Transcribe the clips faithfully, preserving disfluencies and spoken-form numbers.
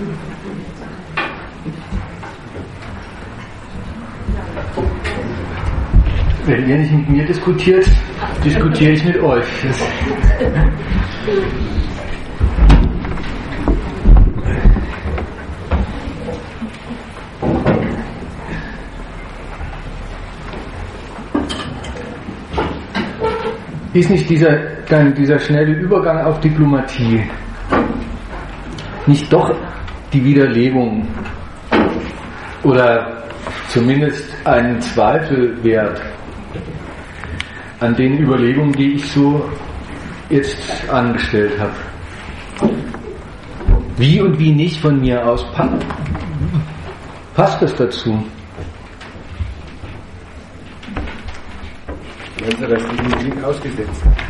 Wenn ihr nicht mit mir diskutiert, diskutiere ich mit euch. Ist nicht dieser, dann dieser schnelle Übergang auf Diplomatie nicht doch die Widerlegung oder zumindest einen Zweifel wert an den Überlegungen, die ich so jetzt angestellt habe? Wie und wie nicht von mir aus passt, passt das dazu? Meinst du, dass die den Krieg ausgesetzt haben?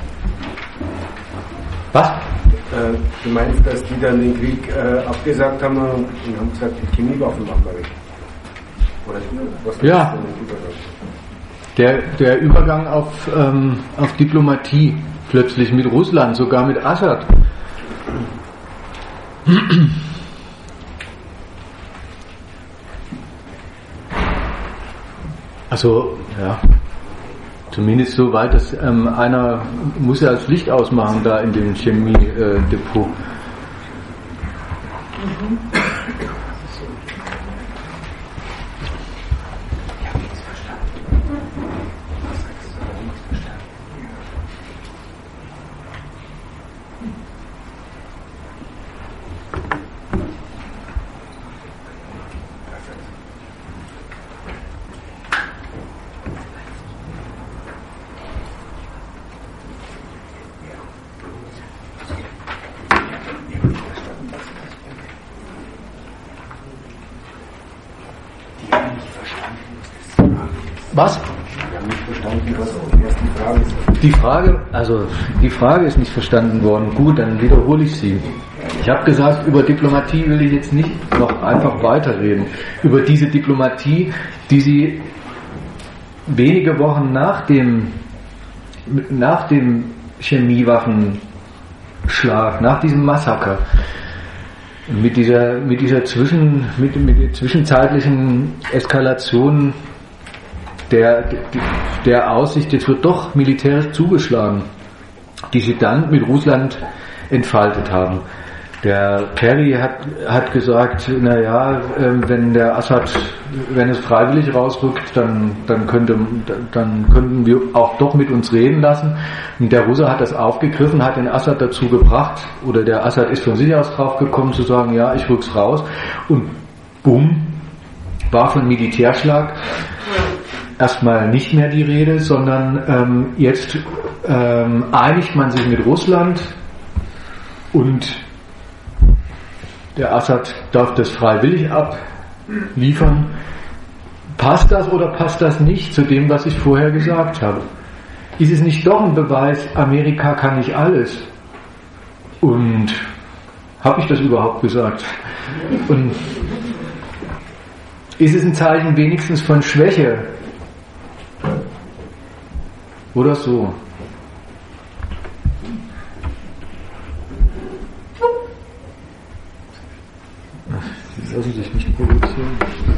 Was? Äh, du meinst, dass die dann den Krieg äh, abgesagt haben und haben gesagt, die Chemiewaffen machen wir weg? Oder was ja. Der, der Übergang auf, ähm, auf Diplomatie plötzlich mit Russland, sogar mit Assad. Also, ja, zumindest so weit, dass ähm, einer muss ja das Licht ausmachen da in dem Chemiedepot. Mhm. Was? Wir haben nicht verstanden, was erst die Frage ist. Die Frage, also die Frage ist nicht verstanden worden. Gut, dann wiederhole ich sie. Ich habe gesagt, über Diplomatie will ich jetzt nicht noch einfach weiterreden. Über diese Diplomatie, die Sie wenige Wochen nach dem, nach dem Chemiewaffenschlag, nach diesem Massaker, mit dieser, mit dieser Zwischen, mit, mit der zwischenzeitlichen Eskalation der, der Aussicht, jetzt wird doch militärisch zugeschlagen, die sie dann mit Russland entfaltet haben. Der Kerry hat, hat gesagt, naja, wenn der Assad, wenn es freiwillig rausrückt, dann, dann, könnte, dann könnten wir auch doch mit uns reden lassen. Und der Russe hat das aufgegriffen, hat den Assad dazu gebracht, oder der Assad ist von sich aus drauf gekommen zu sagen, ja, ich rück's raus. Und bumm, war von Militärschlag erstmal nicht mehr die Rede, sondern ähm, jetzt ähm, einigt man sich mit Russland und der Assad darf das freiwillig abliefern. Passt das oder passt das nicht zu dem, was ich vorher gesagt habe? Ist es nicht doch ein Beweis, Amerika kann nicht alles? Und habe ich das überhaupt gesagt? Und ist es ein Zeichen wenigstens von Schwäche? Oder so? Sie lassen sich nicht provozieren.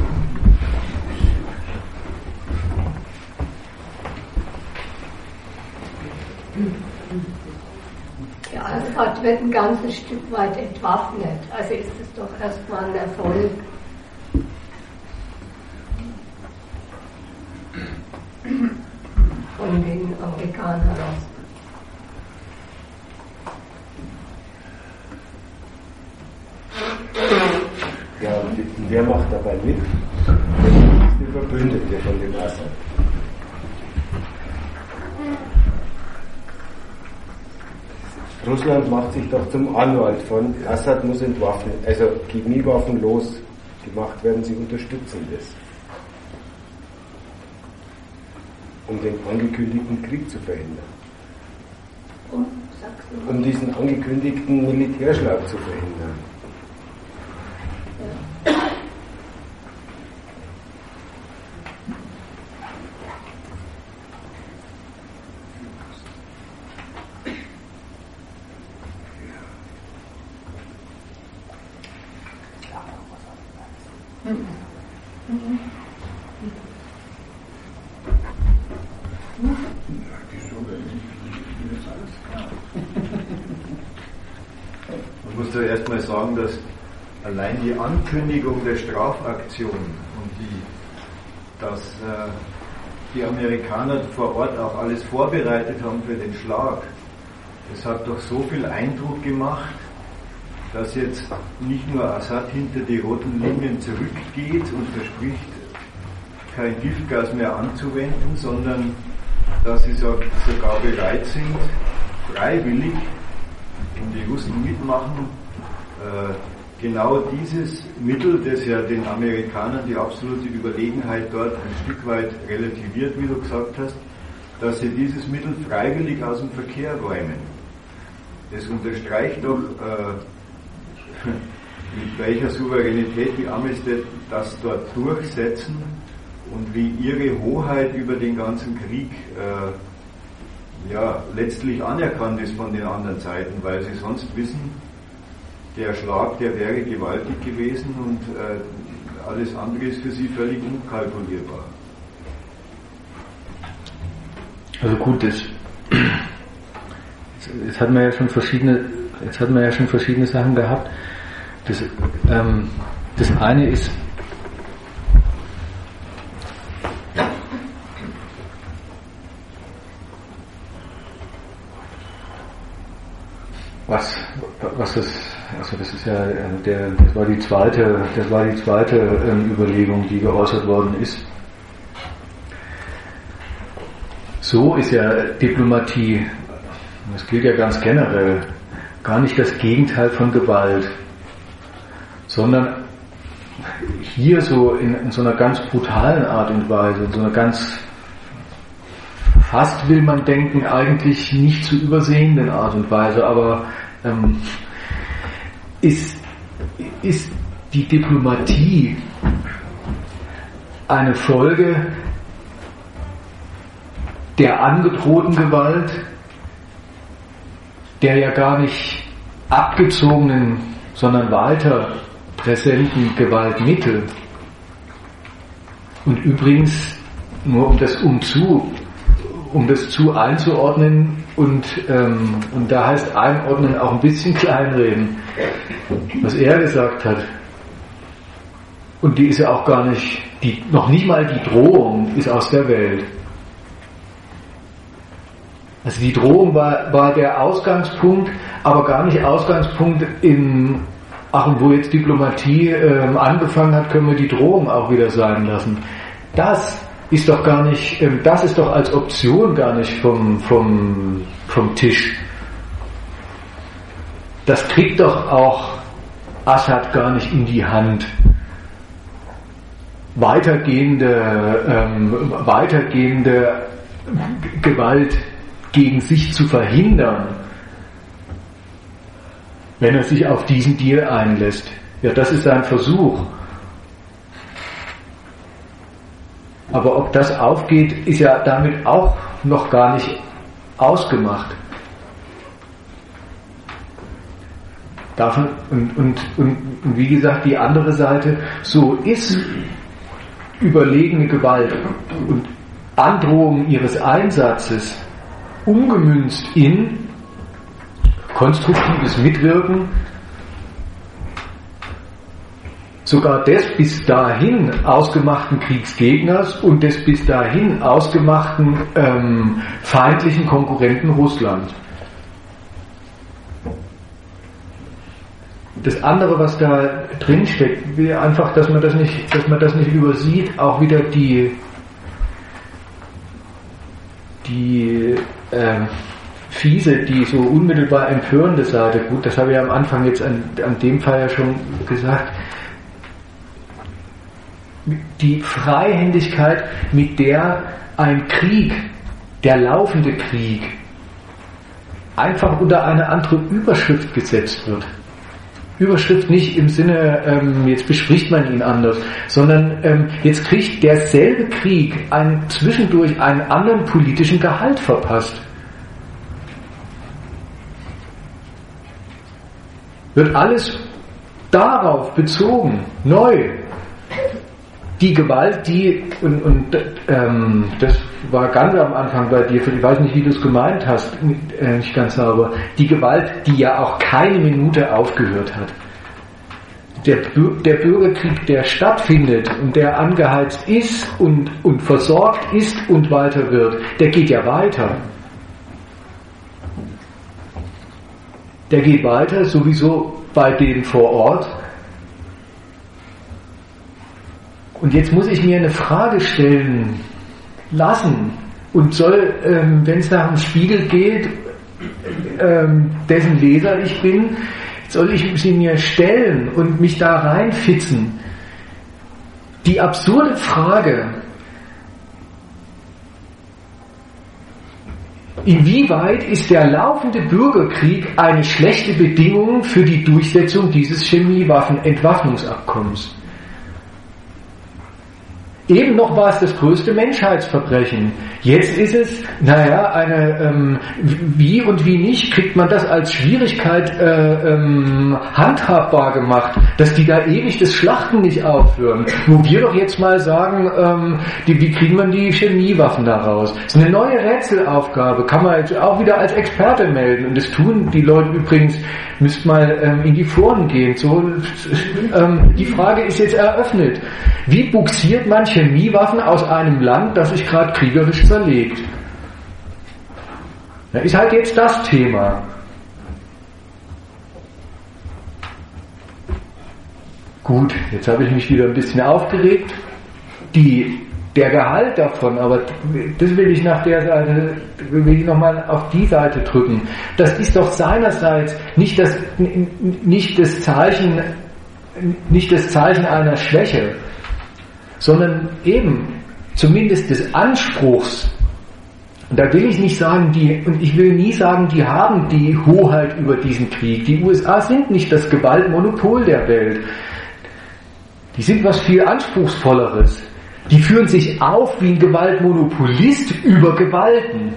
Ja, Assad wird ein ganzes Stück weit entwaffnet. Also ist es doch erstmal ein Erfolg. Von den Amerikanern aus. Ja, und wer macht dabei mit? Das ist der Verbündete von dem Assad. Russland macht sich doch zum Anwalt von Assad muss entwaffnet, also Chemiewaffen los gemacht werden, sie unterstützen das. Um den angekündigten Krieg zu verhindern. Um, sagst du? Um diesen angekündigten Militärschlag zu verhindern. Ja. Man muss da erstmal sagen, dass allein die Ankündigung der Strafaktion und die, dass äh, die Amerikaner vor Ort auch alles vorbereitet haben für den Schlag, das hat doch so viel Eindruck gemacht, dass jetzt nicht nur Assad hinter die roten Linien zurückgeht und verspricht, kein Giftgas mehr anzuwenden, sondern dass sie sogar bereit sind, freiwillig, und die Russen mitmachen, äh, genau dieses Mittel, das ja den Amerikanern die absolute Überlegenheit dort ein Stück weit relativiert, wie du gesagt hast, dass sie dieses Mittel freiwillig aus dem Verkehr räumen. Das unterstreicht doch, äh, mit welcher Souveränität die Amis das dort durchsetzen und wie ihre Hoheit über den ganzen Krieg äh, ja, letztlich anerkannt ist von den anderen Seiten, weil sie sonst wissen, der Schlag, der wäre gewaltig gewesen und äh, alles andere ist für sie völlig unkalkulierbar. Also gut, das, jetzt hat man ja schon verschiedene, jetzt hat man ja schon verschiedene Sachen gehabt. Das, ähm, das eine ist, was, was das, also das ist ja, der, das war die zweite, das war die zweite ähm, Überlegung, die geäußert worden ist. So ist ja Diplomatie, das gilt ja ganz generell, gar nicht das Gegenteil von Gewalt, sondern hier so in, in so einer ganz brutalen Art und Weise, in so einer ganz, fast will man denken, eigentlich nicht zu übersehenden Art und Weise, aber ähm, ist, ist die Diplomatie eine Folge der angedrohten Gewalt, der ja gar nicht abgezogenen, sondern weiter präsenten Gewaltmittel. Und übrigens, nur um das umzu, um das zu einzuordnen und, ähm, und da heißt einordnen auch ein bisschen kleinreden, was er gesagt hat. Und die ist ja auch gar nicht, die, noch nicht mal die Drohung ist aus der Welt. Also die Drohung war, war der Ausgangspunkt, aber gar nicht Ausgangspunkt in, ach, und wo jetzt Diplomatie ähm, angefangen hat, können wir die Drohung auch wieder sein lassen. Das ist doch gar nicht, ähm, das ist doch als Option gar nicht vom, vom, vom Tisch. Das kriegt doch auch Assad gar nicht in die Hand. Weitergehende, ähm, weitergehende Gewalt gegen sich zu verhindern, wenn er sich auf diesen Deal einlässt. Ja, das ist sein Versuch. Aber ob das aufgeht, ist ja damit auch noch gar nicht ausgemacht. Davon, und, und, und, und wie gesagt, die andere Seite, so ist überlegene Gewalt und Androhung ihres Einsatzes umgemünzt in konstruktives Mitwirken sogar des bis dahin ausgemachten Kriegsgegners und des bis dahin ausgemachten ähm, feindlichen Konkurrenten Russlands. Das andere, was da drin steckt, wäre einfach, dass man das nicht, dass man das nicht übersieht, auch wieder die die äh, fiese, die so unmittelbar empörende Seite. Gut, das habe ich am Anfang jetzt an, an dem Fall ja schon gesagt. Die Freihändigkeit, mit der ein Krieg, der laufende Krieg, einfach unter eine andere Überschrift gesetzt wird. Überschrift nicht im Sinne, ähm, jetzt bespricht man ihn anders, sondern ähm, jetzt kriegt derselbe Krieg einen, zwischendurch einen anderen politischen Gehalt verpasst. Wird alles darauf bezogen, neu, die Gewalt, die, und, und ähm, das war ganz am Anfang bei dir, ich weiß nicht, wie du es gemeint hast, äh, nicht ganz sauber, die Gewalt, die ja auch keine Minute aufgehört hat. Der, der Bürgerkrieg, der stattfindet und der angeheizt ist und, und versorgt ist und weiter wird, der geht ja weiter. Der geht weiter, sowieso bei denen vor Ort. Und jetzt muss ich mir eine Frage stellen lassen und soll, ähm, wenn es nach dem Spiegel geht, ähm, dessen Leser ich bin, soll ich sie mir stellen und mich da reinfitzen. Die absurde Frage, inwieweit ist der laufende Bürgerkrieg eine schlechte Bedingung für die Durchsetzung dieses Chemiewaffen-Entwaffnungsabkommens? Eben noch war es das größte Menschheitsverbrechen. Jetzt ist es, naja, eine, ähm, wie und wie nicht, kriegt man das als Schwierigkeit äh, ähm, handhabbar gemacht, dass die da ewig das Schlachten nicht aufhören. Wo wir doch jetzt mal sagen, ähm, die, wie kriegen man die Chemiewaffen da raus? Das ist eine neue Rätselaufgabe, kann man jetzt auch wieder als Experte melden. Und das tun die Leute übrigens, müsst mal ähm, in die Foren gehen. So, ähm, die Frage ist jetzt eröffnet. Wie buxiert man Chemiewaffen aus einem Land, das sich gerade kriegerisch zerlegt? Das ist halt jetzt das Thema. Gut, jetzt habe ich mich wieder ein bisschen aufgeregt. Die, der Gehalt davon, aber das will ich nach der Seite, will ich nochmal auf die Seite drücken. Das ist doch seinerseits nicht das, nicht das Zeichen, nicht das Zeichen einer Schwäche, sondern eben zumindest des Anspruchs. Und da will ich nicht sagen, die, und ich will nie sagen, die haben die Hoheit über diesen Krieg. Die U S A sind nicht das Gewaltmonopol der Welt. Die sind was viel Anspruchsvolleres. Die führen sich auf wie ein Gewaltmonopolist über Gewalten.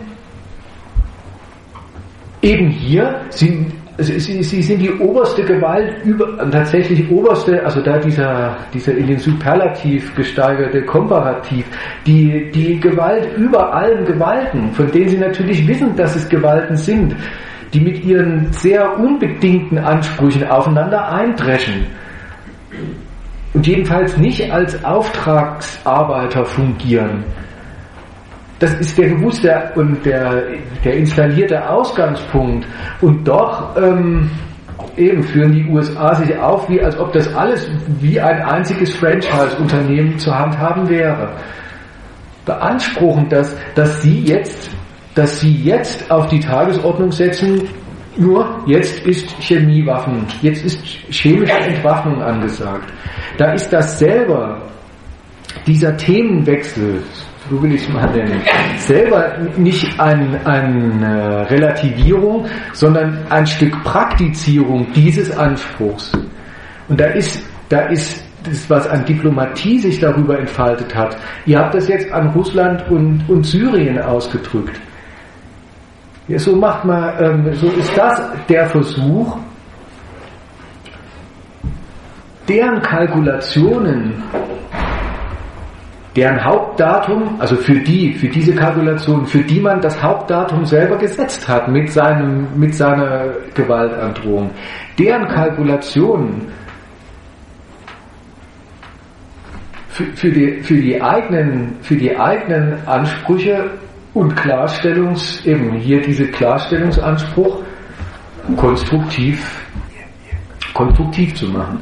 Eben hier sind Sie, sie sind die oberste Gewalt, über, tatsächlich oberste, also da dieser, dieser in den Superlativ gesteigerte Komparativ, die, die Gewalt über allen Gewalten, von denen sie natürlich wissen, dass es Gewalten sind, die mit ihren sehr unbedingten Ansprüchen aufeinander eindreschen und jedenfalls nicht als Auftragsarbeiter fungieren. Das ist der bewusste und der, der installierte Ausgangspunkt. Und doch ähm, eben führen die U S A sich auf, wie als ob das alles wie ein einziges Franchise-Unternehmen zu handhaben wäre. Beanspruchen, dass, dass sie jetzt, dass sie jetzt auf die Tagesordnung setzen, nur jetzt ist Chemiewaffen, jetzt ist chemische Entwaffnung angesagt. Da ist das selber, dieser Themenwechsel, so will ich es mal nennen, selber nicht eine ein, äh, Relativierung, sondern ein Stück Praktizierung dieses Anspruchs. Und da ist, da ist das, was an Diplomatie sich darüber entfaltet hat. Ihr habt das jetzt an Russland und, und Syrien ausgedrückt. Ja, so macht man, ähm, so ist das der Versuch, deren Kalkulationen, deren Hauptdatum, also für die, für diese Kalkulation, für die man das Hauptdatum selber gesetzt hat mit seinem, mit seiner Gewaltandrohung, deren Kalkulationen für, für die, für die eigenen, für die eigenen Ansprüche und Klarstellungs, eben hier diese Klarstellungsanspruch konstruktiv, konstruktiv zu machen.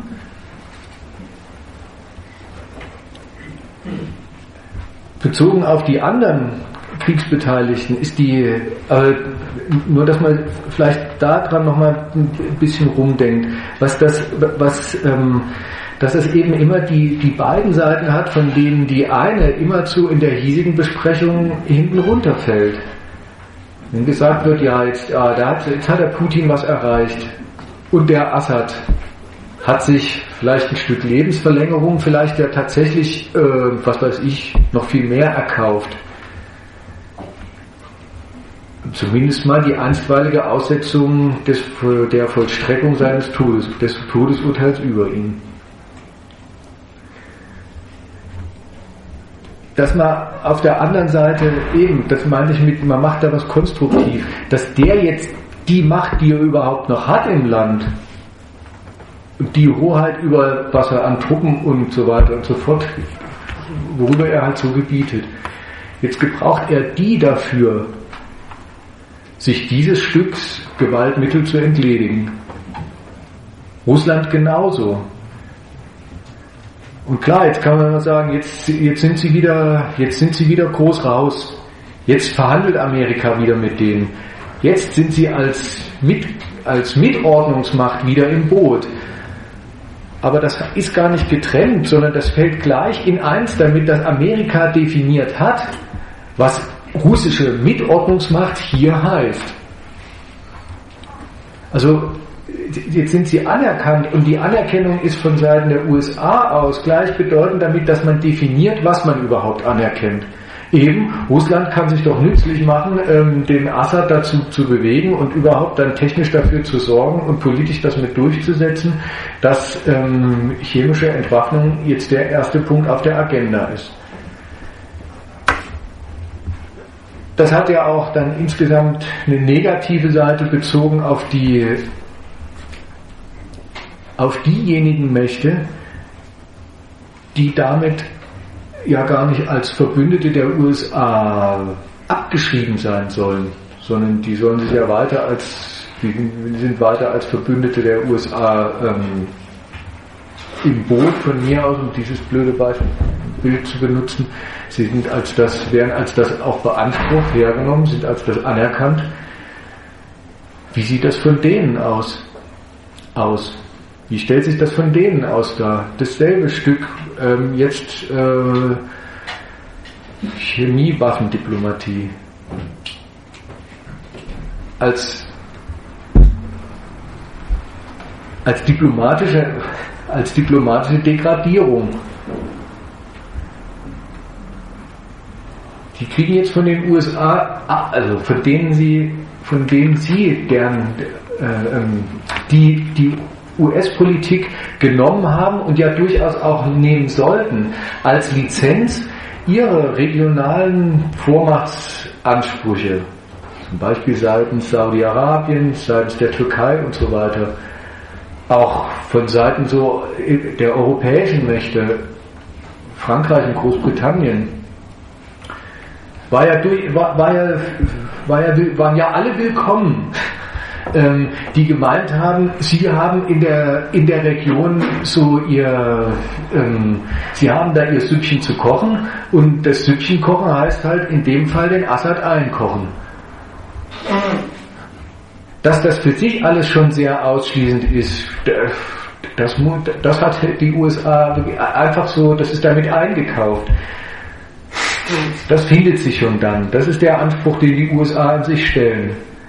Bezogen auf die anderen Kriegsbeteiligten ist die, äh, nur dass man vielleicht daran nochmal ein bisschen rumdenkt, was das, was, ähm, dass es eben immer die, die beiden Seiten hat, von denen die eine immerzu in der hiesigen Besprechung hinten runterfällt. Wenn gesagt wird, ja, jetzt, ja, da hat, jetzt hat der Putin was erreicht und der Assad hat sich vielleicht ein Stück Lebensverlängerung, vielleicht ja tatsächlich, äh, was weiß ich, noch viel mehr erkauft. Zumindest mal die einstweilige Aussetzung des, der Vollstreckung seines Todes, des Todesurteils über ihn. dass man auf der anderen Seite eben, das meine ich mit, man macht da was konstruktiv, dass der jetzt die Macht, die er überhaupt noch hat im Land, die Hoheit über was er an Truppen und so weiter und so fort, worüber er halt so gebietet, jetzt gebraucht er die dafür, sich dieses Stücks Gewaltmittel zu entledigen. Russland genauso. Und klar, jetzt kann man mal sagen, jetzt, jetzt sind sie wieder, jetzt sind sie wieder groß raus. Jetzt verhandelt Amerika wieder mit denen. Jetzt sind sie als, mit, als Mitordnungsmacht wieder im Boot. Aber das ist gar nicht getrennt, sondern das fällt gleich in eins damit, dass Amerika definiert hat, was russische Mitordnungsmacht hier heißt. Also jetzt sind sie anerkannt und die Anerkennung ist von Seiten der U S A aus gleichbedeutend damit, dass man definiert, was man überhaupt anerkennt. Eben, Russland kann sich doch nützlich machen, ähm, den Assad dazu zu bewegen und überhaupt dann technisch dafür zu sorgen und politisch das mit durchzusetzen, dass ähm, chemische Entwaffnung jetzt der erste Punkt auf der Agenda ist. Das hat ja auch dann insgesamt eine negative Seite bezogen auf die auf diejenigen Mächte, die damit ja gar nicht als Verbündete der U S A abgeschrieben sein sollen, sondern die sollen sich ja weiter als, die sind weiter als Verbündete der U S A ähm, im Boot von mir aus, um dieses blöde Bild zu benutzen. Sie sind als das, werden als das auch beansprucht, hergenommen, sind als das anerkannt. Wie sieht das von denen aus? aus? Wie stellt sich das von denen aus dar? Dasselbe Stück, ähm, jetzt äh, Chemiewaffendiplomatie. Als, als, diplomatische, als diplomatische Degradierung. Die kriegen jetzt von den U S A, also von denen sie, von denen sie gern äh, die, die U S-Politik genommen haben und ja durchaus auch nehmen sollten, als Lizenz ihre regionalen Vormachtsansprüche, zum Beispiel seitens Saudi-Arabiens, seitens der Türkei und so weiter, auch von Seiten so der europäischen Mächte, Frankreich und Großbritannien, war ja durch, war, war ja, war ja, waren ja alle willkommen, ähm, die gemeint haben, sie haben in der, in der Region so ihr, ähm, sie haben da ihr Süppchen zu kochen und das Süppchen kochen heißt halt in dem Fall den Assad einkochen. Dass das für sich alles schon sehr ausschließend ist, das, das hat die U S A einfach so, das ist damit eingekauft. Das findet sich schon dann. Das ist der Anspruch, den die U S A an sich stellen.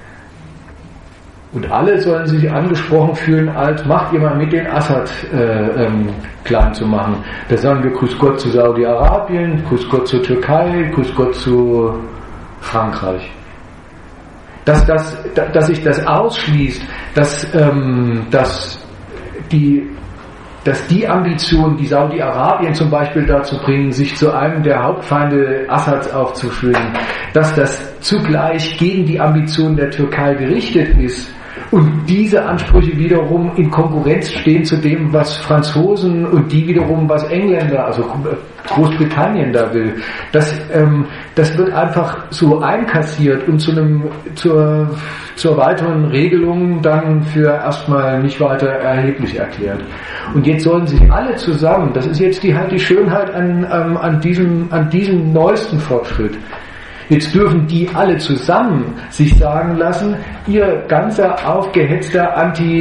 Und alle sollen sich angesprochen fühlen, als macht ihr mal mit, den Assad äh, ähm, klein zu machen. Da sagen wir Grüß Gott zu Saudi-Arabien, Grüß Gott zur Türkei, Grüß Gott zu Frankreich. Dass, das, dass sich das ausschließt, dass, ähm, dass, die, dass die Ambitionen, die Saudi-Arabien zum Beispiel dazu bringen, sich zu einem der Hauptfeinde Assads aufzuschwingen, dass das zugleich gegen die Ambitionen der Türkei gerichtet ist und diese Ansprüche wiederum in Konkurrenz stehen zu dem, was Franzosen und die wiederum, was Engländer, also Großbritannien da will. Das, ähm, das wird einfach so einkassiert und zu einem, zur, zur weiteren Regelung dann für erstmal nicht weiter erheblich erklärt. Und jetzt sollen sich alle zusammen, das ist jetzt die, halt die Schönheit an, ähm, an, diesem, an diesem neuesten Fortschritt, jetzt dürfen die alle zusammen sich sagen lassen, ihr ganzer aufgehetzter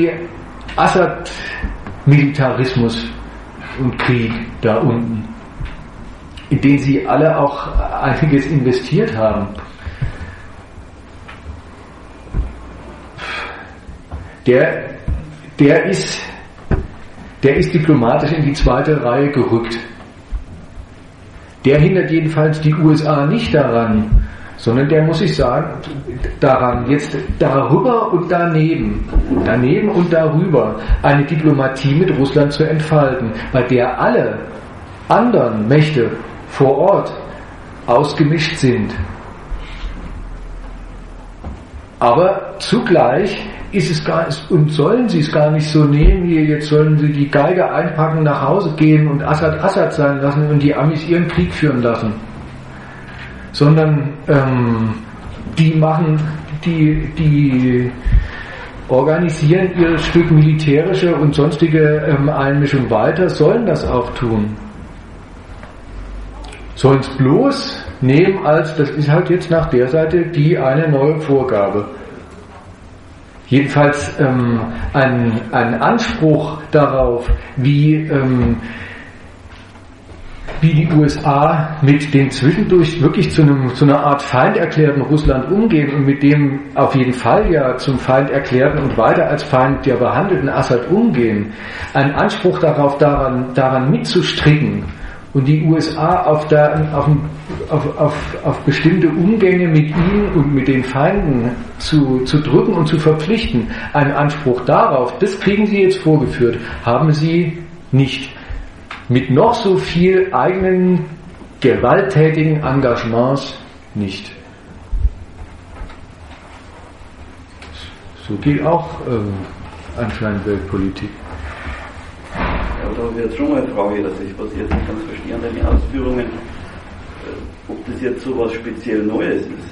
Anti-Assad-Militarismus und Krieg da unten, in den sie alle auch einiges investiert haben, der, der ist, der ist diplomatisch in die zweite Reihe gerückt. Der hindert jedenfalls die U S A nicht daran, sondern der muss sich sagen, daran, jetzt darüber und daneben, daneben und darüber eine Diplomatie mit Russland zu entfalten, bei der alle anderen Mächte vor Ort ausgemischt sind. Aber zugleich ist es gar nicht, und sollen sie es gar nicht so nehmen, wie jetzt sollen sie die Geige einpacken, nach Hause gehen und Assad Assad sein lassen und die Amis ihren Krieg führen lassen. Sondern ähm, die machen, die, die organisieren ihr Stück militärische und sonstige ähm, Einmischung weiter, sollen das auch tun. Sollen es bloß nehmen als, das ist halt jetzt nach der Seite die eine neue Vorgabe. Jedenfalls ähm, ein, ein Anspruch darauf, wie, ähm, wie die U S A mit dem zwischendurch wirklich zu, einem, zu einer Art Feind erklärten Russland umgehen und mit dem auf jeden Fall ja zum Feind erklärten und weiter als Feind der behandelten Assad umgehen, ein Anspruch darauf, daran, daran mitzustricken und die U S A auf, der, auf, auf, auf, auf bestimmte Umgänge mit ihnen und mit den Feinden zu, zu drücken und zu verpflichten, einen Anspruch darauf, das kriegen sie jetzt vorgeführt, haben sie nicht. Mit noch so viel eigenen gewalttätigen Engagements nicht. So geht auch äh, anscheinend Weltpolitik. Ja, da habe ich jetzt schon mal eine Frage, dass ich was jetzt nicht ganz verstehe an deinen Ausführungen, äh, ob das jetzt so was speziell Neues ist.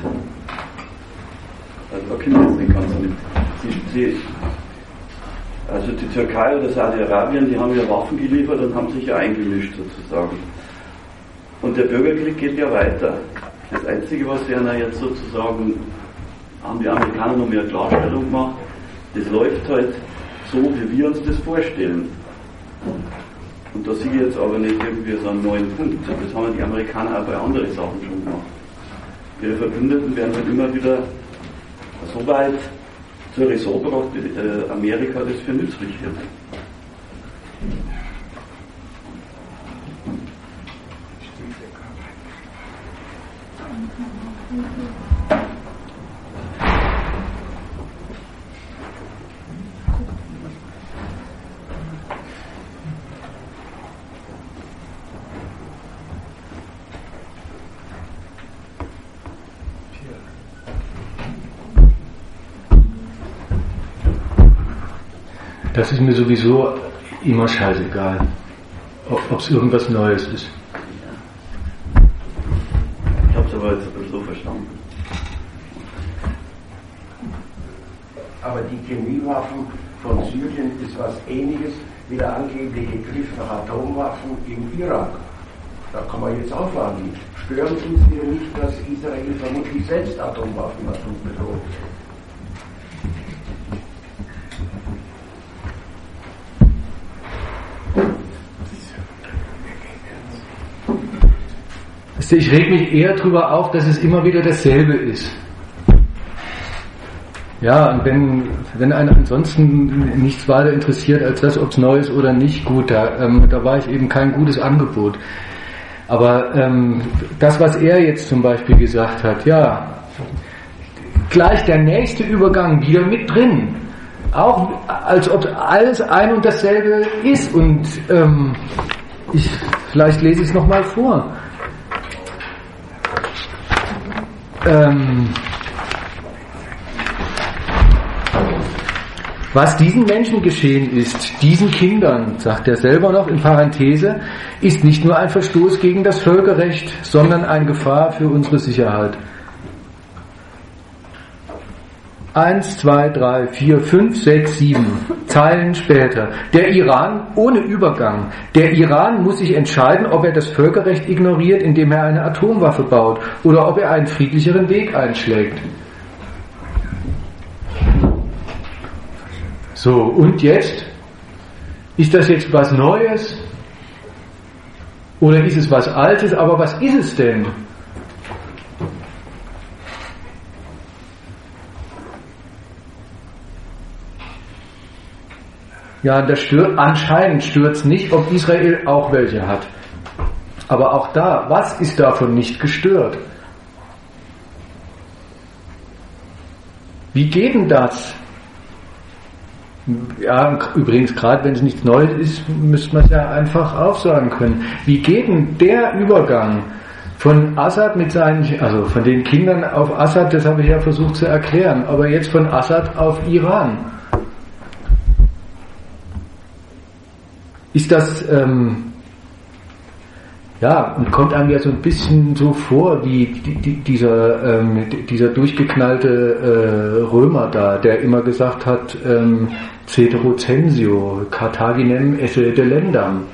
Also da kommt jetzt nicht ganz mit. Sie, sie, also die Türkei oder Saudi-Arabien, die haben ja Waffen geliefert und haben sich ja eingemischt sozusagen. Und der Bürgerkrieg geht ja weiter. Das Einzige, was wir jetzt sozusagen, haben die Amerikaner noch mehr Klarstellung gemacht, das läuft halt so, wie wir uns das vorstellen. Und da sehe ich jetzt aber nicht irgendwie so einen neuen Punkt. Das haben die Amerikaner auch bei anderen Sachen schon gemacht. Ihre Verbündeten werden halt immer wieder so weit zur Raison gebracht, wie äh, Amerika das für nützlich wird. Das ist mir sowieso immer scheißegal, ob es irgendwas Neues ist. Ich habe es aber jetzt so verstanden. Aber die Chemiewaffen von Syrien ist was Ähnliches wie der angebliche Griff nach Atomwaffen im Irak. Da kann man jetzt auch fragen, stören uns wieder nicht, dass Israel vermutlich selbst Atomwaffen hat und bedroht? Ich reg mich eher darüber auf, dass es immer wieder dasselbe ist. Ja, und wenn, wenn einen ansonsten nichts weiter interessiert als das, ob es neu ist oder nicht, gut, da, ähm, da war ich eben kein gutes Angebot. Aber ähm, das, was er jetzt zum Beispiel gesagt hat, ja, gleich der nächste Übergang wieder mit drin. Auch als ob alles ein und dasselbe ist. Und ähm, ich, vielleicht lese ich es nochmal vor. Ähm, was diesen Menschen geschehen ist, diesen Kindern, sagt er selber noch in Parenthese, ist nicht nur ein Verstoß gegen das Völkerrecht, sondern eine Gefahr für unsere Sicherheit. Eins, zwei, drei, vier, fünf, sechs, sieben Zeilen später. Der Iran ohne Übergang. Der Iran muss sich entscheiden, ob er das Völkerrecht ignoriert, indem er eine Atomwaffe baut, oder ob er einen friedlicheren Weg einschlägt. So, und jetzt? Ist das jetzt was Neues? Oder ist es was Altes? Aber was ist es denn? Ja, das stört, anscheinend stört es nicht, ob Israel auch welche hat. Aber auch da, was ist davon nicht gestört? Wie geht denn das? Ja, übrigens, gerade wenn es nichts Neues ist, müsste man es ja einfach aufsagen können. Wie geht denn der Übergang von Assad mit seinen, also von den Kindern auf Assad, das habe ich ja versucht zu erklären, aber jetzt von Assad auf Iran. Ist das, ähm, ja, und kommt einem ja so ein bisschen so vor wie die, die, dieser, ähm, dieser durchgeknallte äh, Römer da, der immer gesagt hat, ähm, Cetero censio, Carthaginem esse delendam.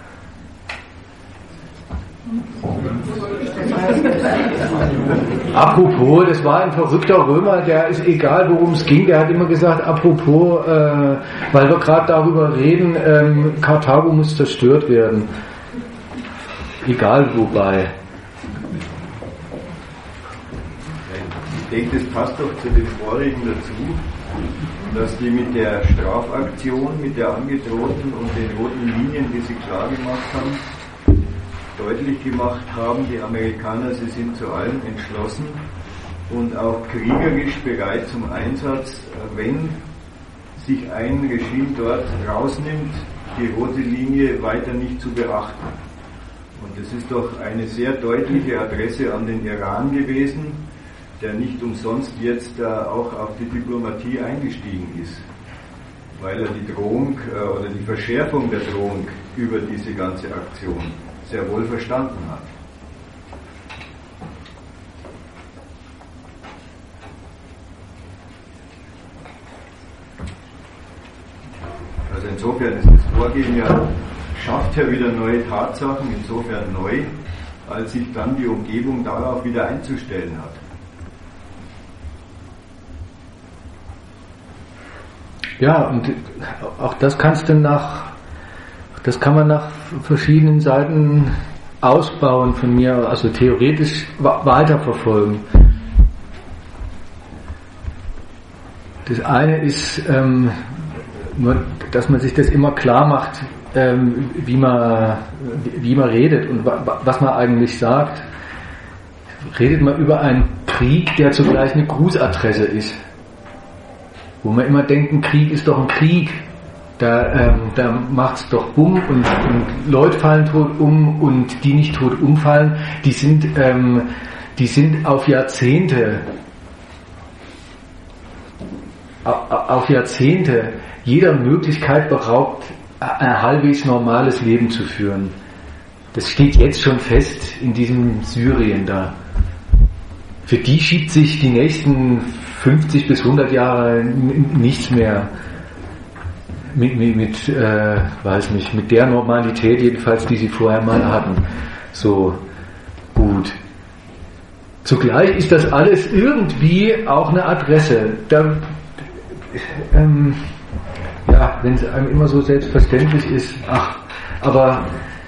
Apropos, das war ein verrückter Römer, der ist egal, worum es ging, der hat immer gesagt, apropos, äh, weil wir gerade darüber reden, ähm, Karthago muss zerstört werden. Egal wobei. Ich denke, das passt doch zu dem vorigen dazu, dass die mit der Strafaktion, mit der angedrohten und den roten Linien, die sie klar gemacht haben, deutlich gemacht haben, die Amerikaner, sie sind zu allem entschlossen und auch kriegerisch bereit zum Einsatz, wenn sich ein Regime dort rausnimmt, die rote Linie weiter nicht zu beachten. Und das ist doch eine sehr deutliche Adresse an den Iran gewesen, der nicht umsonst jetzt äh, auch auf die Diplomatie eingestiegen ist, weil er die Drohung äh, oder die Verschärfung der Drohung über diese ganze Aktion sehr wohl verstanden hat. Also insofern ist das Vorgehen ja, schafft ja wieder neue Tatsachen, insofern neu, als sich dann die Umgebung darauf wieder einzustellen hat. Ja, und auch das kannst du nach, das kann man nach verschiedenen Seiten ausbauen von mir, also theoretisch weiterverfolgen. Das eine ist, ähm, nur, dass man sich das immer klar macht, ähm, wie man, wie man redet und wa- was man eigentlich sagt. Redet man über einen Krieg, der zugleich eine Grußadresse ist. Wo man immer denkt, ein Krieg ist doch ein Krieg. Da, ähm, da macht's doch bumm und, und Leute fallen tot um und die nicht tot umfallen, die sind, ähm, die sind auf Jahrzehnte, auf, auf Jahrzehnte jeder Möglichkeit beraubt, ein halbwegs normales Leben zu führen. Das steht jetzt schon fest in diesem Syrien da. Für die schiebt sich die nächsten fünfzig bis hundert Jahre nichts mehr mit, mit, mit äh, weiß nicht, mit der Normalität jedenfalls, die sie vorher mal hatten. So gut. Zugleich ist das alles irgendwie auch eine Adresse. Da, ähm, ja, wenn es einem immer so selbstverständlich ist, ach, aber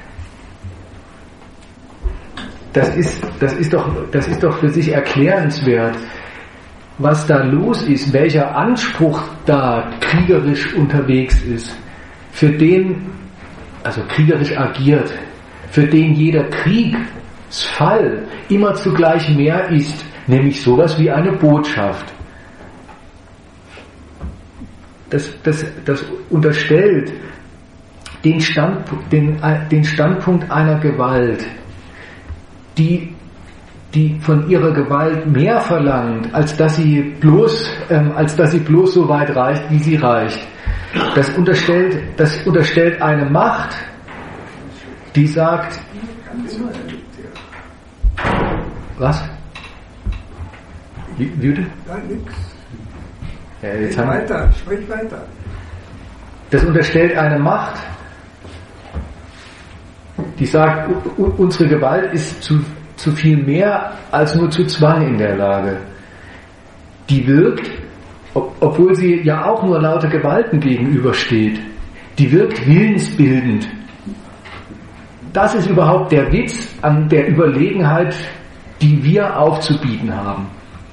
das ist, das ist doch, das ist doch für sich erklärenswert, was da los ist, welcher Anspruch da kriegerisch unterwegs ist, für den, also kriegerisch agiert, für den jeder Kriegsfall immer zugleich mehr ist, nämlich sowas wie eine Botschaft. Das, das, das unterstellt den Standpunkt, den, den Standpunkt einer Gewalt, die, die von ihrer Gewalt mehr verlangt, als dass sie bloß, ähm, als dass sie bloß so weit reicht, wie sie reicht. Das unterstellt, das unterstellt eine Macht, die sagt, was? Wie, wie bitte? Ja, nix. Ja, jetzt sprich haben, weiter, sprich weiter. Das unterstellt eine Macht, die sagt, unsere Gewalt ist zu, zu viel mehr als nur zu Zwang in der Lage. Die wirkt, ob, obwohl sie ja auch nur lauter Gewalten gegenübersteht, die wirkt willensbildend. Das ist überhaupt der Witz an der Überlegenheit, die wir aufzubieten haben.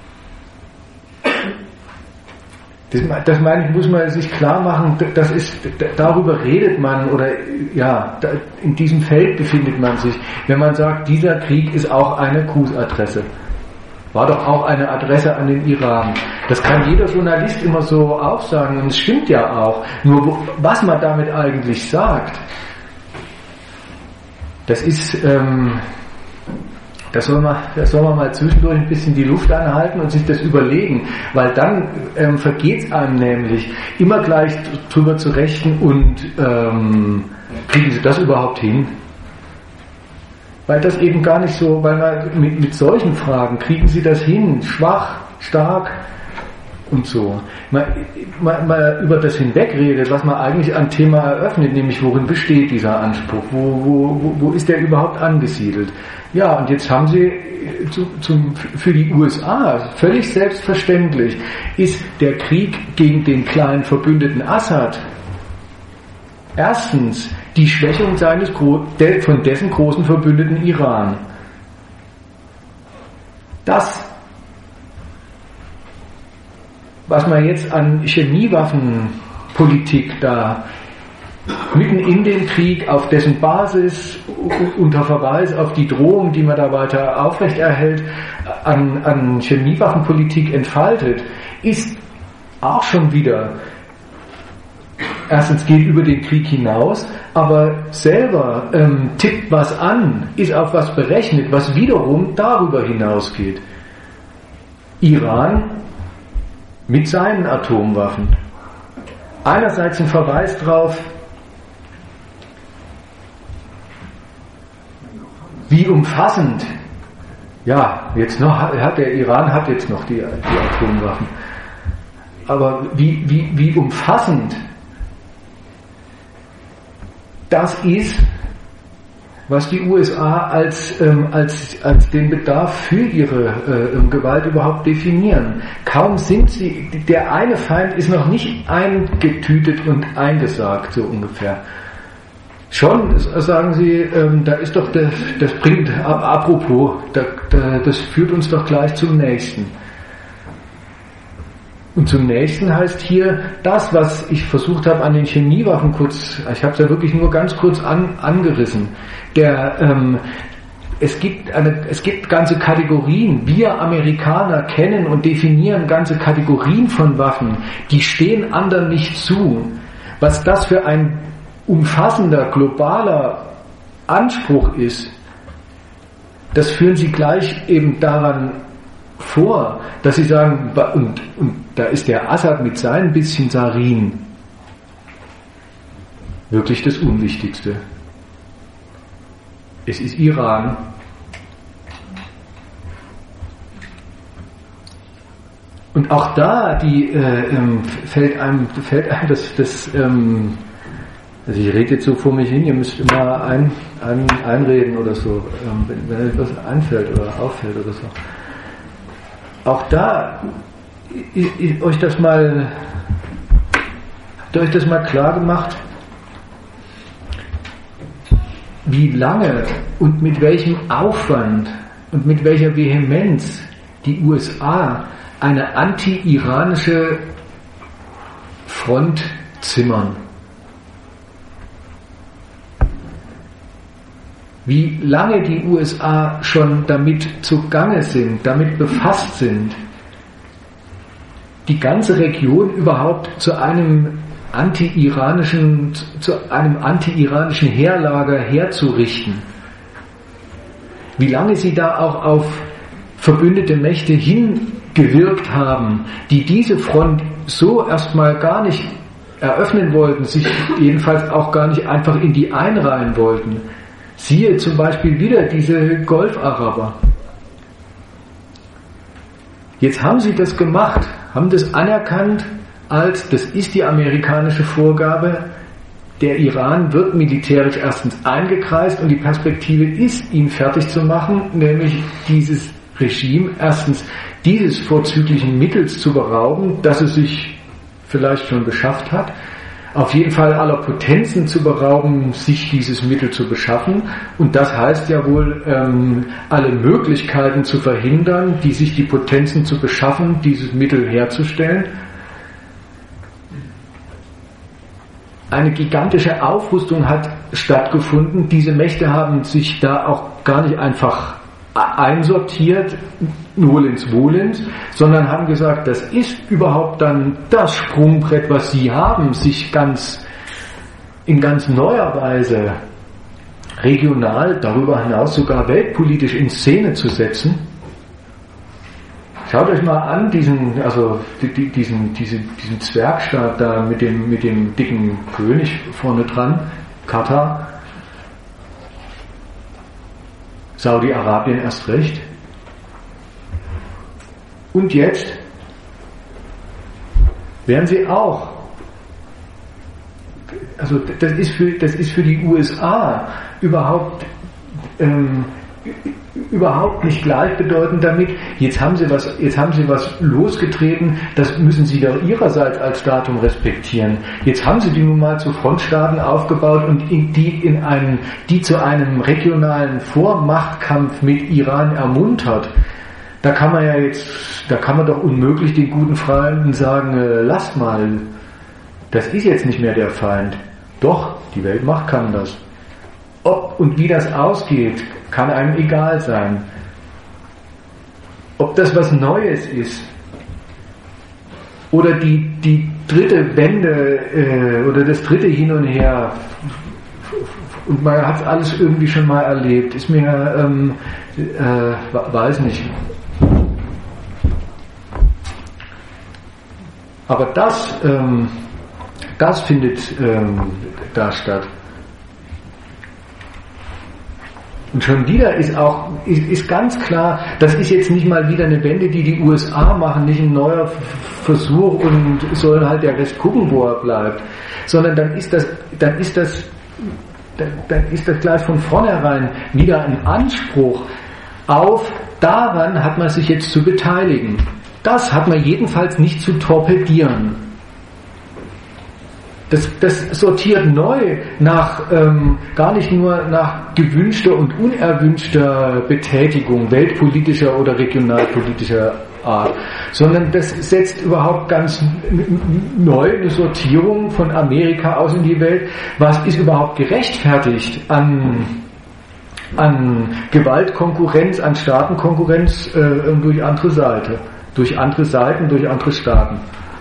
Das, das meine ich, muss man sich klar machen, das ist, darüber redet man oder ja, in diesem Feld befindet man sich, wenn man sagt, dieser Krieg ist auch eine Grußadresse. War doch auch eine Adresse an den Iran. Das kann jeder Journalist immer so aufsagen und es stimmt ja auch. Nur wo, was man damit eigentlich sagt, das ist, ähm, Da soll man, da soll man mal zwischendurch ein bisschen die Luft anhalten und sich das überlegen, weil dann ähm, vergeht es einem nämlich, immer gleich drüber zu rechnen und ähm, kriegen Sie das überhaupt hin? Weil das eben gar nicht so, weil man mit, mit solchen Fragen, kriegen Sie das hin, schwach, stark und so. Man, man, man über das hinwegredet, was man eigentlich an Thema eröffnet, nämlich worin besteht dieser Anspruch, wo, wo, wo ist der überhaupt angesiedelt. Ja, und jetzt haben Sie zu, zum, für die U S A völlig selbstverständlich, ist der Krieg gegen den kleinen Verbündeten Assad erstens die Schwächung seines, von dessen großen Verbündeten Iran. Das, was man jetzt an Chemiewaffenpolitik da mitten in den Krieg, auf dessen Basis, unter Verweis auf die Drohung, die man da weiter aufrechterhält, an, an Chemiewaffenpolitik entfaltet, ist auch schon wieder, erstens geht über den Krieg hinaus, aber selber ähm, tippt was an, ist auf was berechnet, was wiederum darüber hinausgeht. Iran mit seinen Atomwaffen. Einerseits ein Verweis darauf, wie umfassend, ja, jetzt noch hat der Iran hat jetzt noch die, die Atomwaffen, aber wie, wie, wie umfassend das ist, was die U S A als, ähm, als, als den Bedarf für ihre äh, Gewalt überhaupt definieren. Kaum sind sie, der eine Feind ist noch nicht eingetütet und eingesagt, so ungefähr. Schon sagen sie, ähm, da ist doch, das, das bringt, apropos, da, da, das führt uns doch gleich zum nächsten. Und zum nächsten heißt hier das, was ich versucht habe an den Chemiewaffen kurz, ich habe es ja wirklich nur ganz kurz an, angerissen. Der, ähm, es gibt eine, es gibt ganze Kategorien. Wir Amerikaner kennen und definieren ganze Kategorien von Waffen, die stehen anderen nicht zu. Was das für ein umfassender globaler Anspruch ist, das führen sie gleich eben daran vor, dass sie sagen, und, und da ist der Assad mit seinen bisschen Sarin wirklich das Unwichtigste. Es ist Iran. Und auch da die, äh, ähm, fällt einem, fällt einem das, das ähm, also ich rede jetzt so vor mich hin, ihr müsst immer ein, ein, einreden oder so, ähm, wenn, wenn euch was einfällt oder auffällt oder so. Auch da ist, ist euch das mal, habt ihr euch das mal klar gemacht, wie lange und mit welchem Aufwand und mit welcher Vehemenz die U S A eine anti-iranische Front zimmern. Wie lange die U S A schon damit zugange sind, damit befasst sind, die ganze Region überhaupt zu einem anti-iranischen, zu einem anti-iranischen Heerlager herzurichten. Wie lange sie da auch auf verbündete Mächte hingewirkt haben, die diese Front so erstmal gar nicht eröffnen wollten, sich jedenfalls auch gar nicht einfach in die einreihen wollten. Siehe zum Beispiel wieder diese Golfaraber. Jetzt haben sie das gemacht, haben das anerkannt als, das ist die amerikanische Vorgabe, der Iran wird militärisch erstens eingekreist und die Perspektive ist, ihn fertig zu machen, nämlich dieses Regime erstens dieses vorzüglichen Mittels zu berauben, das es sich vielleicht schon beschafft hat, auf jeden Fall aller Potenzen zu berauben, sich dieses Mittel zu beschaffen. Und das heißt ja wohl, ähm, alle Möglichkeiten zu verhindern, die sich die Potenzen zu beschaffen, dieses Mittel herzustellen. Eine gigantische Aufrüstung hat stattgefunden. Diese Mächte haben sich da auch gar nicht einfach einsortiert, nolens volens, sondern haben gesagt, das ist überhaupt dann das Sprungbrett, was sie haben, sich ganz in ganz neuer Weise regional, darüber hinaus sogar weltpolitisch in Szene zu setzen. Schaut euch mal an, diesen, also diesen, diesen, diesen Zwergstaat da mit dem, mit dem dicken König vorne dran, Katar, Saudi-Arabien erst recht. Und jetzt werden sie auch, also das ist für, das ist für die U S A überhaupt ähm, überhaupt nicht gleichbedeutend damit, jetzt haben sie was, jetzt haben sie was losgetreten, das müssen sie doch ihrerseits als Datum respektieren. Jetzt haben sie die nun mal zu Frontstaaten aufgebaut und in die in einen, die zu einem regionalen Vormachtkampf mit Iran ermuntert. Da kann man ja jetzt, da kann man doch unmöglich den guten Freunden sagen, äh, lasst mal, das ist jetzt nicht mehr der Feind. Doch, die Weltmacht kann das. Ob und wie das ausgeht, kann einem egal sein. Ob das was Neues ist oder die, die dritte Wende äh, oder das dritte Hin und Her und man hat es alles irgendwie schon mal erlebt, ist mir, ähm, äh, weiß nicht. Aber das, ähm, das findet ähm, da statt. Und schon wieder ist auch, ist, ist ganz klar, das ist jetzt nicht mal wieder eine Wende, die die U S A machen, nicht ein neuer Versuch und soll halt der Rest gucken, wo er bleibt, sondern dann ist das, dann ist das, dann, dann ist das gleich von vornherein wieder ein Anspruch auf, daran hat man sich jetzt zu beteiligen. Das hat man jedenfalls nicht zu torpedieren. Das, das sortiert neu nach, ähm, gar nicht nur nach gewünschter und unerwünschter Betätigung, weltpolitischer oder regionalpolitischer Art, sondern das setzt überhaupt ganz neu eine Sortierung von Amerika aus in die Welt. Was ist überhaupt gerechtfertigt an, an Gewaltkonkurrenz, an Staatenkonkurrenz äh, durch andere Seite, durch andere Seiten, durch andere Staaten?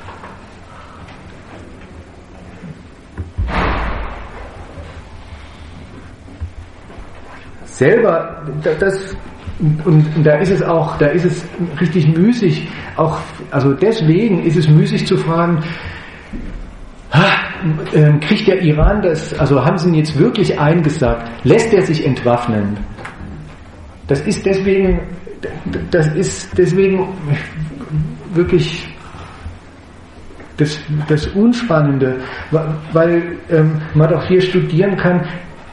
Selber, das, und da ist es auch, da ist es richtig müßig, auch, also deswegen ist es müßig zu fragen, ha, äh, kriegt der Iran das, also haben sie ihn jetzt wirklich eingesagt, lässt er sich entwaffnen? Das ist deswegen, das ist deswegen wirklich das, das Unspannende, weil ähm, man doch hier studieren kann.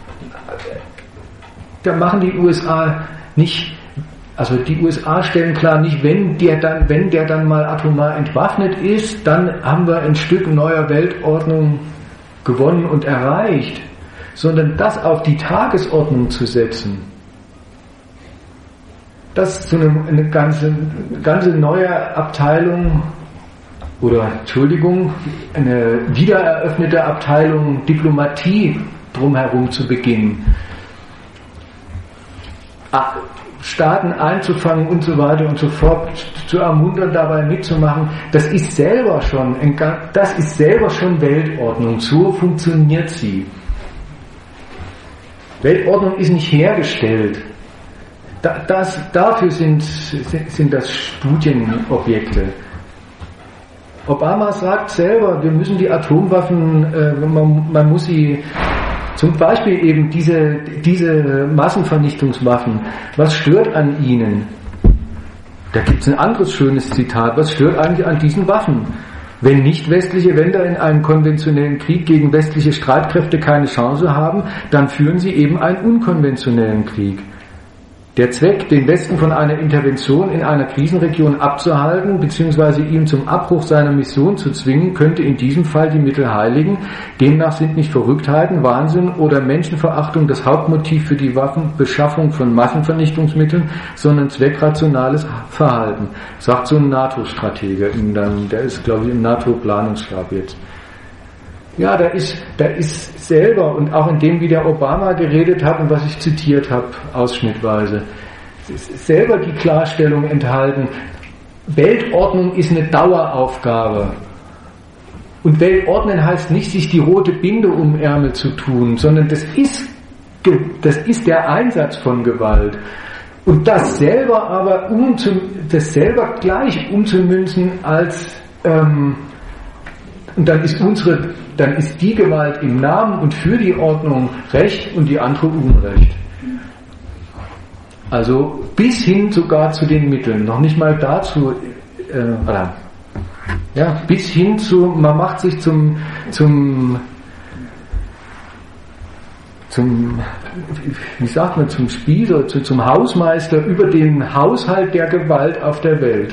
Da machen die U S A nicht, also die U S A stellen klar nicht, wenn der dann, wenn der dann mal atomar entwaffnet ist, dann haben wir ein Stück neuer Weltordnung gewonnen und erreicht, sondern das auf die Tagesordnung zu setzen, das zu einem, eine ganze, ganze neue Abteilung oder Entschuldigung, eine wiedereröffnete Abteilung Diplomatie drumherum zu beginnen. Staaten einzufangen und so weiter und so fort, zu ermuntern, dabei mitzumachen, das ist selber schon, das ist selber schon Weltordnung. So funktioniert sie. Weltordnung ist nicht hergestellt. Das, dafür sind, sind das Studienobjekte. Obama sagt selber, wir müssen die Atomwaffen, man, man muss sie zum Beispiel eben diese, diese Massenvernichtungswaffen. Was stört an ihnen? Da gibt es ein anderes schönes Zitat. Was stört eigentlich an diesen Waffen? Wenn nicht westliche Länder in einem konventionellen Krieg gegen westliche Streitkräfte keine Chance haben, dann führen sie eben einen unkonventionellen Krieg. Der Zweck, den Westen von einer Intervention in einer Krisenregion abzuhalten bzw. ihm zum Abbruch seiner Mission zu zwingen, könnte in diesem Fall die Mittel heiligen. Demnach sind nicht Verrücktheiten, Wahnsinn oder Menschenverachtung das Hauptmotiv für die Waffenbeschaffung von Massenvernichtungsmitteln, sondern zweckrationales Verhalten, sagt so ein NATO-Stratege. Der ist, glaube ich, im NATO-Planungsstab jetzt. Ja, da ist, da ist selber und auch in dem, wie der Obama geredet hat und was ich zitiert habe, ausschnittweise, ist selber die Klarstellung enthalten, Weltordnung ist eine Daueraufgabe. Und Weltordnen heißt nicht, sich die rote Binde um Ärmel zu tun, sondern das ist, das ist der Einsatz von Gewalt. Und das selber aber umzu, das selber gleich umzumünzen als ähm, und dann ist unsere, dann ist die Gewalt im Namen und für die Ordnung Recht und die andere Unrecht. Also bis hin sogar zu den Mitteln, noch nicht mal dazu, äh, oder, ja, bis hin zu, man macht sich zum, zum, zum, wie sagt man, zum Spießer, zu, zum Hausmeister über den Haushalt der Gewalt auf der Welt.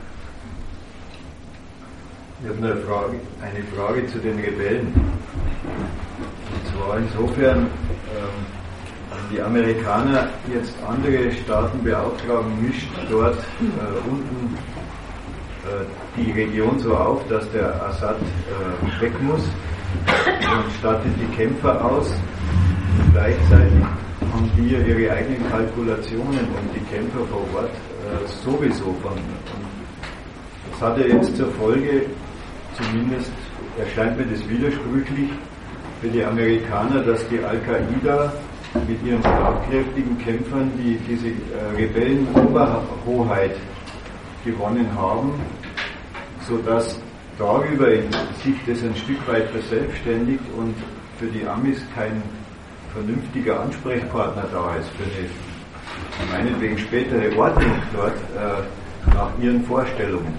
Ich habe eine Frage, eine Frage zu den Rebellen. Und zwar insofern, ähm, die Amerikaner jetzt andere Staaten beauftragen, mischt dort äh, unten äh, die Region so auf, dass der Assad äh, weg muss und stattet die Kämpfer aus. Und gleichzeitig haben die ihre eigenen Kalkulationen und die Kämpfer vor Ort äh, sowieso von. Und das hat ja jetzt zur Folge, zumindest erscheint mir das widersprüchlich für die Amerikaner, dass die Al-Qaida mit ihren schlagkräftigen Kämpfern, die diese äh, Rebellenoberhoheit gewonnen haben, sodass darüber sich das ein Stück weit verselbstständigt und für die Amis kein vernünftiger Ansprechpartner da ist für eine meinetwegen spätere Ordnung dort äh, nach ihren Vorstellungen.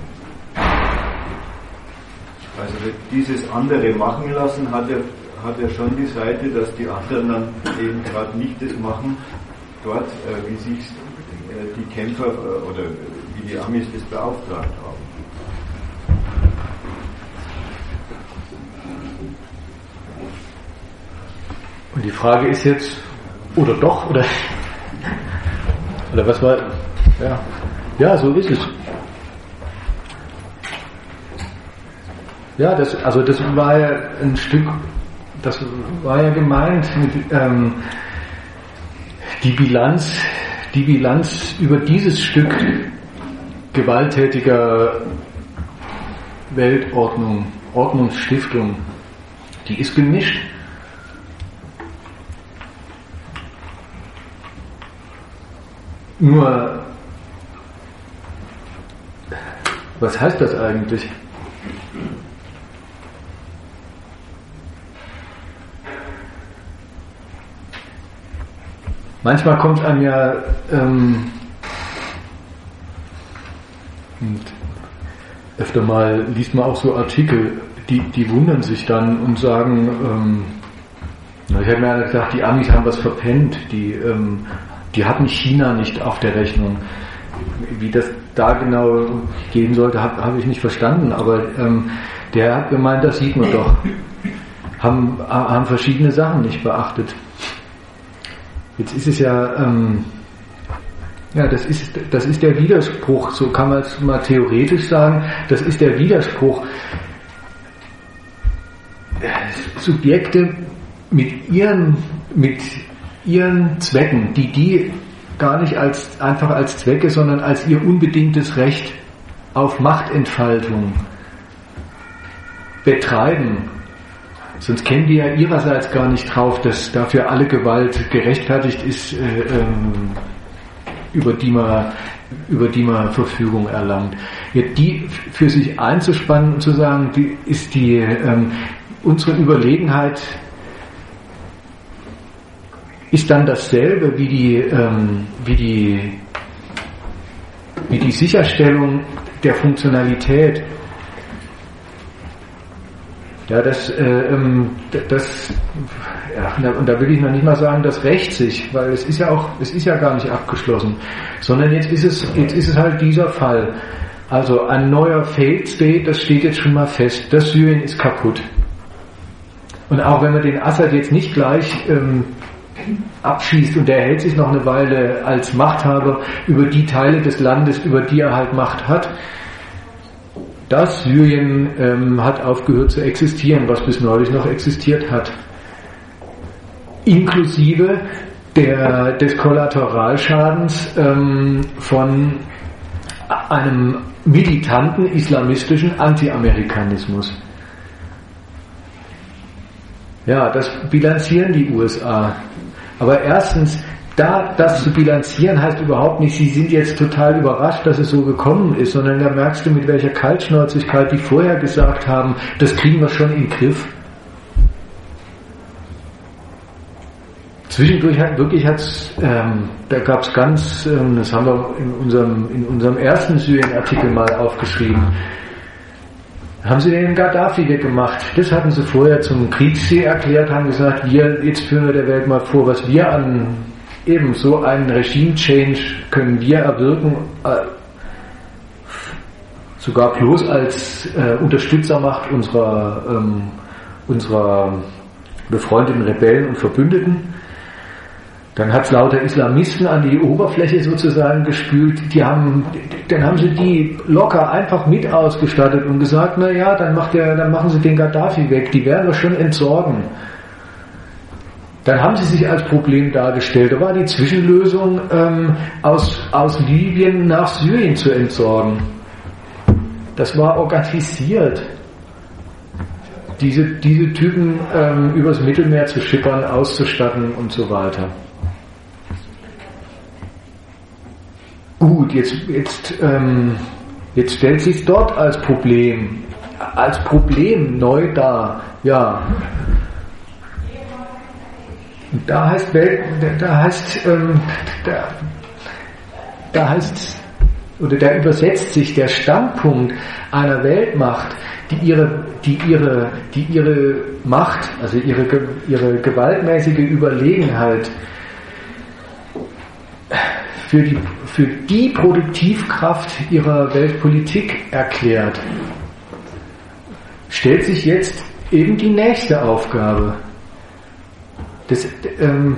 Also dieses andere machen lassen hat ja, hat ja schon die Seite, dass die anderen dann eben gerade nicht das machen, dort, äh, wie sich äh, die Kämpfer äh, oder wie die Amis das beauftragt haben. Und die Frage ist jetzt, oder doch, oder, oder was war, ja, ja, so ist es. Ja, das, also das war ja ein Stück, das war ja gemeint mit ähm, die Bilanz, die Bilanz über dieses Stück gewalttätiger Weltordnung, Ordnungsstiftung, die ist gemischt. Nur, was heißt das eigentlich? Manchmal kommt einem ja ähm, und öfter mal liest man auch so Artikel, die, die wundern sich dann und sagen, ähm, ich habe mir gedacht, die Amis haben was verpennt, die, ähm, die hatten China nicht auf der Rechnung. Wie das da genau gehen sollte, habe hab ich nicht verstanden, aber ähm, der hat gemeint, das sieht man doch. Haben, haben verschiedene Sachen nicht beachtet. Jetzt ist es ja, ähm, ja, das ist, das ist der Widerspruch, so kann man es mal theoretisch sagen, das ist der Widerspruch. Subjekte mit ihren, mit ihren Zwecken, die die gar nicht als, einfach als Zwecke, sondern als ihr unbedingtes Recht auf Machtentfaltung betreiben. Sonst kämen die ja ihrerseits gar nicht drauf, dass dafür alle Gewalt gerechtfertigt ist, äh, ähm, über die man, über die man Verfügung erlangt. Ja, die für sich einzuspannen und zu sagen, die ist die, ähm, unsere Überlegenheit ist dann dasselbe wie die, ähm, wie die, wie die Sicherstellung der Funktionalität. Ja, das, äh, das, ja, und da will ich noch nicht mal sagen, das rächt sich, weil es ist ja auch, es ist ja gar nicht abgeschlossen, sondern jetzt ist es, jetzt ist es halt dieser Fall. Also ein neuer Failed State, das steht jetzt schon mal fest, das Syrien ist kaputt. Und auch wenn man den Assad jetzt nicht gleich ähm, abschießt und er hält sich noch eine Weile als Machthaber über die Teile des Landes, über die er halt Macht hat, das Syrien ähm, hat aufgehört zu existieren, was bis neulich noch existiert hat. Inklusive der, des Kollateralschadens ähm, von einem militanten islamistischen Anti-Amerikanismus. Ja, das bilanzieren die U S A. Aber erstens, da das zu bilanzieren heißt überhaupt nicht, sie sind jetzt total überrascht, dass es so gekommen ist, sondern da merkst du, mit welcher Kaltschnäuzigkeit die vorher gesagt haben, das kriegen wir schon in den Griff. Zwischendurch hat wirklich hat's, ähm, da gab es ganz, ähm, das haben wir in unserem, in unserem ersten Syrien-Artikel mal aufgeschrieben, haben sie den Gaddafi weggemacht. Das hatten sie vorher zum Kriegsziel erklärt, haben gesagt, wir, jetzt führen wir der Welt mal vor, was wir an eben so einen Regime-Change können wir erwirken, äh, sogar bloß als äh, Unterstützermacht unserer, ähm, unserer befreundeten Rebellen und Verbündeten. Dann hat es lauter Islamisten an die Oberfläche sozusagen gespült. Die haben, dann haben sie die locker einfach mit ausgestattet und gesagt, na ja, dann macht der, dann machen sie den Gaddafi weg. Die werden wir schon entsorgen. Dann haben sie sich als Problem dargestellt. Da war die Zwischenlösung, ähm, aus, aus Libyen nach Syrien zu entsorgen. Das war organisiert. Diese, diese Typen ähm, übers Mittelmeer zu schippern, auszustatten und so weiter. Gut, jetzt, jetzt, ähm, jetzt stellt sich dort als Problem, als Problem neu dar. Ja. Da heißt Welt, da heißt, ähm, da, da heißt, oder da übersetzt sich der Standpunkt einer Weltmacht, die ihre, die ihre, die ihre Macht, also ihre, ihre gewaltmäßige Überlegenheit für die, für die Produktivkraft ihrer Weltpolitik erklärt, stellt sich jetzt eben die nächste Aufgabe. Das, ähm,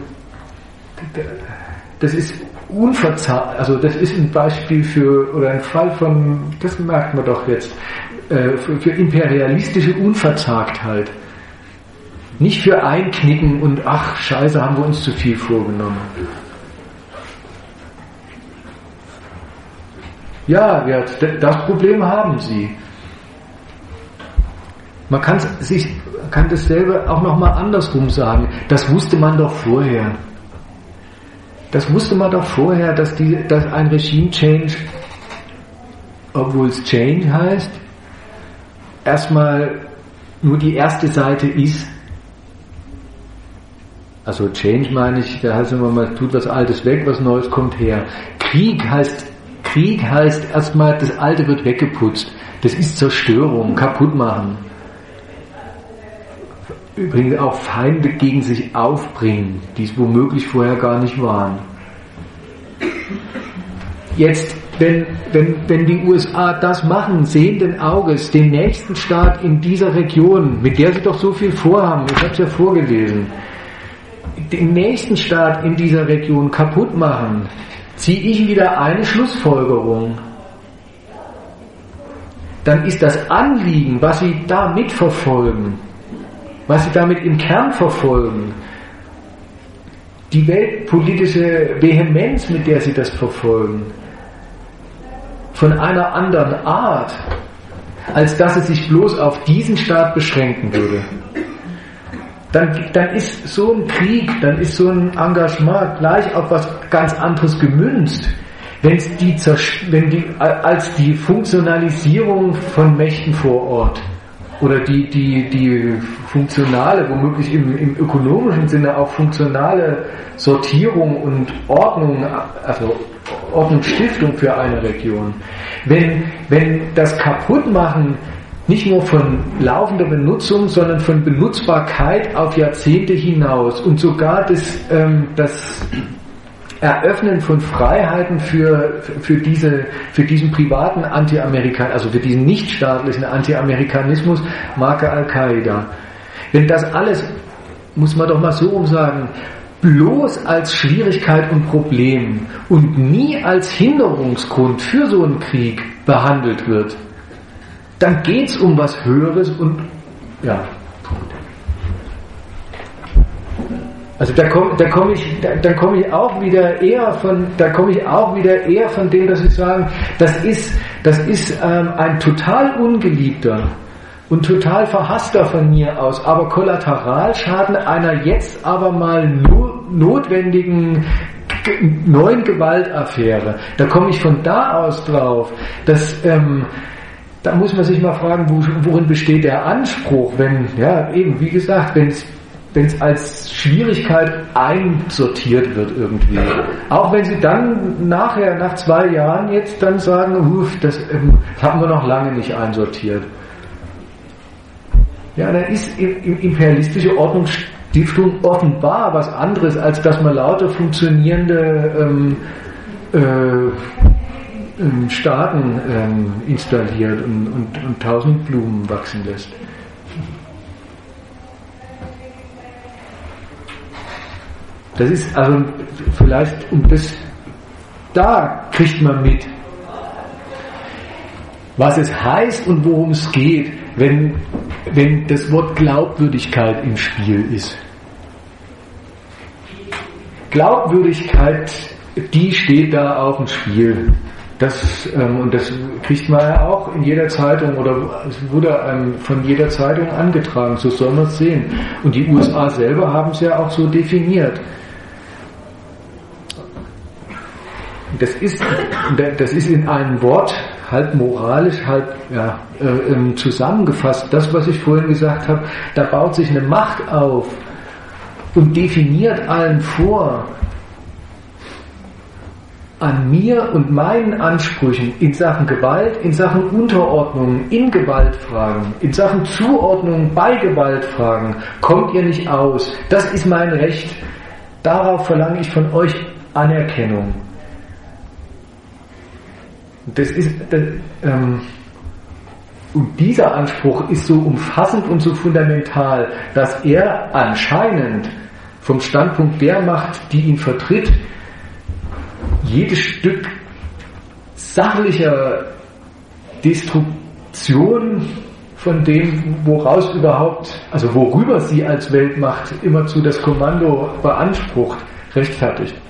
das ist unverzagt, also das ist ein Beispiel für, oder ein Fall von, das merkt man doch jetzt, äh, für, für imperialistische Unverzagtheit. Nicht für Einknicken und ach, scheiße, haben wir uns zu viel vorgenommen. Ja, ja, das Problem haben sie. Man kann sich, kann dasselbe auch nochmal andersrum sagen. Das wusste man doch vorher. Das wusste man doch vorher, dass, die, dass ein Regime-Change, obwohl es Change heißt, erstmal nur die erste Seite ist. Also Change meine ich, da heißt immer, man tut was Altes weg, was Neues kommt her. Krieg heißt, Krieg heißt erstmal, das Alte wird weggeputzt. Das ist Zerstörung, kaputt machen. Übrigens auch Feinde gegen sich aufbringen, die es womöglich vorher gar nicht waren. Jetzt, wenn, wenn, wenn die U S A das machen, sehenden Auges, den nächsten Staat in dieser Region, mit der sie doch so viel vorhaben, ich habe es ja vorgelesen, den nächsten Staat in dieser Region kaputt machen, ziehe ich wieder eine Schlussfolgerung. Dann ist das Anliegen, was sie da mitverfolgen, was sie damit im Kern verfolgen, die weltpolitische Vehemenz, mit der sie das verfolgen, von einer anderen Art, als dass es sich bloß auf diesen Staat beschränken würde. Dann, dann ist so ein Krieg, dann ist so ein Engagement gleich auf was ganz anderes gemünzt, wenn's die, wenn die, als die Funktionalisierung von Mächten vor Ort oder die, die, die funktionale, womöglich im, im ökonomischen Sinne auch funktionale Sortierung und Ordnung, also Ordnungsstiftung für eine Region. Wenn, wenn das Kaputtmachen nicht nur von laufender Benutzung, sondern von Benutzbarkeit auf Jahrzehnte hinaus und sogar das, ähm, das Eröffnen von Freiheiten für, für, diese, für diesen privaten Anti-Amerikanismus, also für diesen nichtstaatlichen Anti-Amerikanismus, Marke Al-Qaida. Wenn das alles, muss man doch mal so umsagen, bloß als Schwierigkeit und Problem und nie als Hinderungsgrund für so einen Krieg behandelt wird, dann geht es um was Höheres und ja. Also da komme da komm ich, da, da komme ich auch wieder eher von, da komme ich auch wieder eher von dem, dass ich sagen, das ist, das ist ähm, ein total ungeliebter und total verhasster von mir aus, aber Kollateralschaden einer jetzt aber mal nur notwendigen neuen Gewaltaffäre, da komme ich von da aus drauf, dass ähm, da muss man sich mal fragen, wo, worin besteht der Anspruch, wenn, ja, eben, wie gesagt, wenn es wenn es als Schwierigkeit einsortiert wird irgendwie. Auch wenn Sie dann nachher, nach zwei Jahren jetzt dann sagen, uff, das ähm, haben wir noch lange nicht einsortiert. Ja, dann ist imperialistische Ordnungsstiftung offenbar was anderes, als dass man lauter funktionierende ähm, äh, ähm, Staaten ähm, installiert und, und, und tausend Blumen wachsen lässt. Das ist also vielleicht, um das, da kriegt man mit, was es heißt und worum es geht, wenn, wenn das Wort Glaubwürdigkeit im Spiel ist. Glaubwürdigkeit, die steht da auf dem Spiel. Das, ähm, und das kriegt man ja auch in jeder Zeitung oder es wurde ähm, von jeder Zeitung angetragen, so soll man es sehen. Und die U S A selber haben es ja auch so definiert. Das ist, das ist in einem Wort, halb moralisch, halb ja, äh, zusammengefasst. Das, was ich vorhin gesagt habe, da baut sich eine Macht auf und definiert allen vor, an mir und meinen Ansprüchen in Sachen Gewalt, in Sachen Unterordnung, in Gewaltfragen, in Sachen Zuordnung bei Gewaltfragen, kommt ihr nicht aus. Das ist mein Recht. Darauf verlange ich von euch Anerkennung. Das ist, das, ähm, und dieser Anspruch ist so umfassend und so fundamental, dass er anscheinend vom Standpunkt der Macht, die ihn vertritt, jedes Stück sachlicher Destruktion von dem, woraus überhaupt, also worüber sie als Weltmacht immerzu das Kommando beansprucht, rechtfertigt.